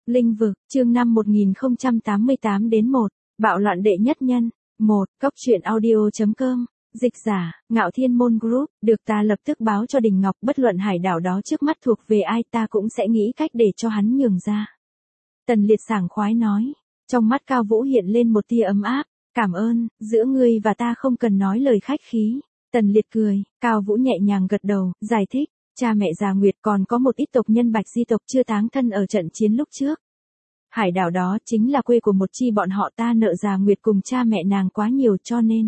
Linh vực, chương 5 1088 đến 1, bạo loạn đệ nhất nhân. 1. Cốc truyện audio.com. Dịch giả, Ngạo Thiên Môn Group, được ta lập tức báo cho Đình Ngọc, bất luận hải đảo đó trước mắt thuộc về ai ta cũng sẽ nghĩ cách để cho hắn nhường ra. Tần Liệt sảng khoái nói, trong mắt Cao Vũ hiện lên một tia ấm áp, cảm ơn, giữa ngươi và ta không cần nói lời khách khí. Tần Liệt cười, Cao Vũ nhẹ nhàng gật đầu, giải thích, cha mẹ già Nguyệt còn có một ít tộc nhân Bạch Di tộc chưa táng thân ở trận chiến lúc trước. Hải đảo đó chính là quê của một chi bọn họ, ta nợ già Nguyệt cùng cha mẹ nàng quá nhiều cho nên.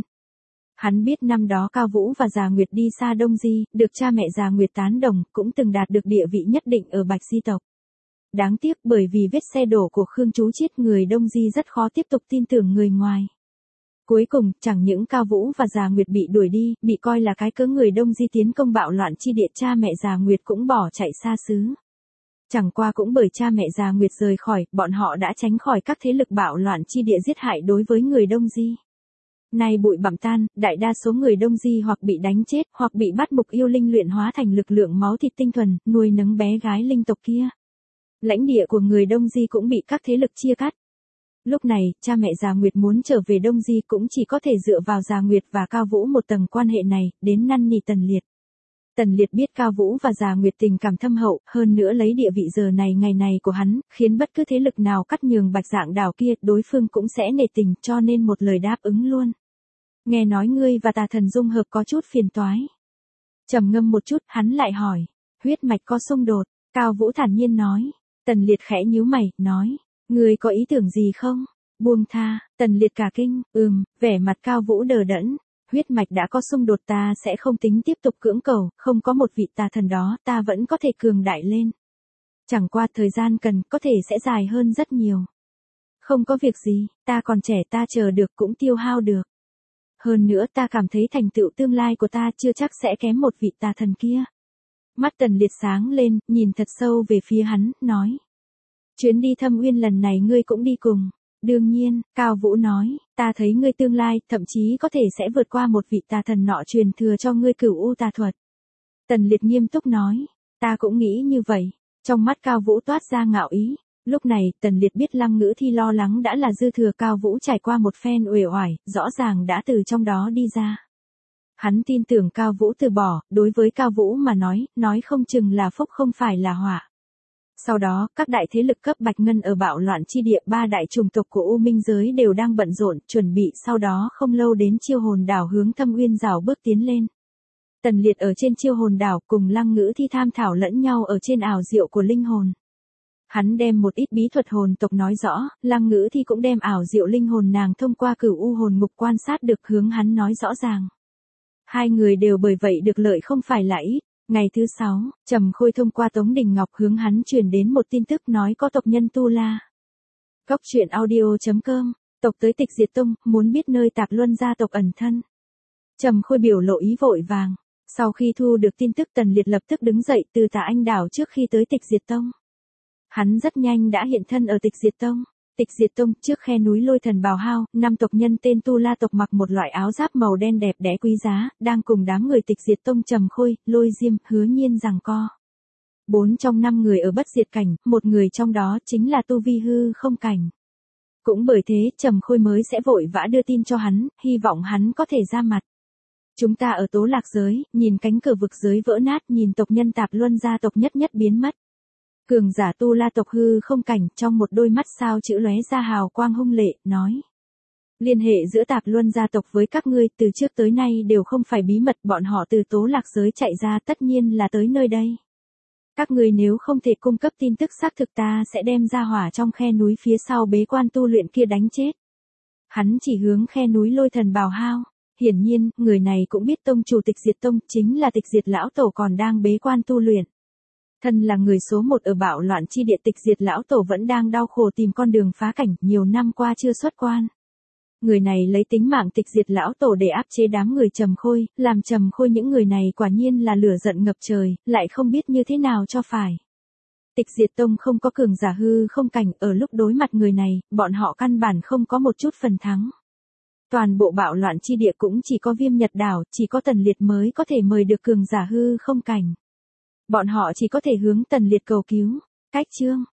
Hắn biết năm đó Cao Vũ và già Nguyệt đi xa Đông Di, được cha mẹ già Nguyệt tán đồng, cũng từng đạt được địa vị nhất định ở Bạch Di tộc. Đáng tiếc bởi vì vết xe đổ của Khương Chú Chiết, người Đông Di rất khó tiếp tục tin tưởng người ngoài. Cuối cùng, chẳng những Cao Vũ và già Nguyệt bị đuổi đi, bị coi là cái cớ người Đông Di tiến công bạo loạn chi địa, cha mẹ già Nguyệt cũng bỏ chạy xa xứ. Chẳng qua cũng bởi cha mẹ già Nguyệt rời khỏi, bọn họ đã tránh khỏi các thế lực bạo loạn chi địa giết hại đối với người Đông Di. Nay bụi bặm tan, đại đa số người Đông Di hoặc bị đánh chết, hoặc bị bắt buộc yêu linh luyện hóa thành lực lượng máu thịt tinh thuần, nuôi nấng bé gái linh tộc kia. Lãnh địa của người Đông Di cũng bị các thế lực chia cắt. Lúc này, cha mẹ già Nguyệt muốn trở về Đông Di cũng chỉ có thể dựa vào già Nguyệt và Cao Vũ một tầng quan hệ này, đến năn nỉ Tần Liệt. Tần Liệt biết Cao Vũ và già Nguyệt tình cảm thâm hậu, hơn nữa lấy địa vị giờ này ngày này của hắn, khiến bất cứ thế lực nào cắt nhường Bạch Dạng đảo kia, đối phương cũng sẽ nể tình, cho nên một lời đáp ứng luôn. Nghe nói ngươi và Tà Thần dung hợp có chút phiền toái. Trầm ngâm một chút, hắn lại hỏi, huyết mạch có xung đột? Cao Vũ thản nhiên nói. Tần Liệt khẽ nhíu mày, nói, ngươi có ý tưởng gì không? Buông tha. Tần Liệt cả kinh, vẻ mặt Cao Vũ đờ đẫn. Huyết mạch đã có xung đột, ta sẽ không tính tiếp tục cưỡng cầu, không có một vị tà thần đó, ta vẫn có thể cường đại lên. Chẳng qua thời gian cần, có thể sẽ dài hơn rất nhiều. Không có việc gì, ta còn trẻ, ta chờ được cũng tiêu hao được. Hơn nữa ta cảm thấy thành tựu tương lai của ta chưa chắc sẽ kém một vị tà thần kia. Mắt Tần Liệt sáng lên, nhìn thật sâu về phía hắn, nói. Chuyến đi Thâm Uyên lần này ngươi cũng đi cùng. Đương nhiên, Cao Vũ nói, ta thấy ngươi tương lai, thậm chí có thể sẽ vượt qua một vị tà thần nọ truyền thừa cho ngươi Cửu U tà thuật. Tần Liệt nghiêm túc nói, ta cũng nghĩ như vậy. Trong mắt Cao Vũ toát ra ngạo ý. Lúc này, Tần Liệt biết Lăng Ngữ Thi lo lắng đã là dư thừa, Cao Vũ trải qua một phen uể oải, rõ ràng đã từ trong đó đi ra. Hắn tin tưởng Cao Vũ từ bỏ, đối với Cao Vũ mà nói không chừng là phúc không phải là họa. Sau đó, các đại thế lực cấp bạch ngân ở bạo loạn chi địa, ba đại chủng tộc của U Minh giới đều đang bận rộn, chuẩn bị sau đó không lâu đến Chiêu Hồn đảo hướng Thâm Uyên rảo bước tiến lên. Tần Liệt ở trên Chiêu Hồn đảo cùng Lăng Ngữ Thi tham thảo lẫn nhau ở trên ảo diệu của linh hồn. Hắn đem một ít bí thuật hồn tộc nói rõ, Lăng Ngữ Thi cũng đem ảo diệu linh hồn nàng thông qua Cửu U hồn ngục quan sát được hướng hắn nói rõ ràng. Hai người đều bởi vậy được lợi không phải là ít. Ngày thứ 6, Trầm Khôi thông qua Tống Đình Ngọc hướng hắn truyền đến một tin tức, nói có tộc nhân Tu La. Cốc truyện audio.com, tộc tới Tịch Diệt Tông, muốn biết nơi Tạp Luân gia tộc ẩn thân. Trầm Khôi biểu lộ ý vội vàng. Sau khi thu được tin tức, Tần Liệt lập tức đứng dậy từ Tà Anh đảo trước khi tới Tịch Diệt Tông. Hắn rất nhanh đã hiện thân ở Tịch Diệt Tông. Tịch Diệt Tông, trước khe núi Lôi Thần Bào Hao, 5 tộc nhân tên Tu La tộc mặc một loại áo giáp màu đen đẹp đẽ quý giá, đang cùng đám người Tịch Diệt Tông Trầm Khôi, Lôi Diêm, Hứa Nhiên giằng co. 4 trong 5 người ở bất diệt cảnh, một người trong đó chính là tu vi hư không cảnh. Cũng bởi thế, Trầm Khôi mới sẽ vội vã đưa tin cho hắn, hy vọng hắn có thể ra mặt. Chúng ta ở Tố Lạc giới, nhìn cánh cửa vực giới vỡ nát, nhìn tộc nhân Tạp Luân gia tộc nhất nhất biến mất. Cường giả Tu La tộc hư không cảnh, trong một đôi mắt sao chữ lóe ra hào quang hung lệ, nói. Liên hệ giữa Tạp Luân gia tộc với các ngươi từ trước tới nay đều không phải bí mật, bọn họ từ Tố Lạc giới chạy ra tất nhiên là tới nơi đây. Các ngươi nếu không thể cung cấp tin tức xác thực, ta sẽ đem ra hỏa trong khe núi phía sau bế quan tu luyện kia đánh chết. Hắn chỉ hướng khe núi Lôi Thần Bào Hao. Hiển nhiên, người này cũng biết tông chủ Tịch Diệt Tông chính là Tịch Diệt lão tổ còn đang bế quan tu luyện. Thân là người số 1 ở bạo loạn chi địa, Tịch Diệt lão tổ vẫn đang đau khổ tìm con đường phá cảnh, nhiều năm qua chưa xuất quan. Người này lấy tính mạng Tịch Diệt lão tổ để áp chế đám người Trầm Khôi, làm Trầm Khôi những người này quả nhiên là lửa giận ngập trời, lại không biết như thế nào cho phải. Tịch Diệt Tông không có cường giả hư không cảnh, ở lúc đối mặt người này, bọn họ căn bản không có một chút phần thắng. Toàn bộ bạo loạn chi địa cũng chỉ có Viêm Nhật đảo, chỉ có Tần Liệt mới có thể mời được cường giả hư không cảnh. Bọn họ chỉ có thể hướng Tần Liệt cầu cứu. Cách chương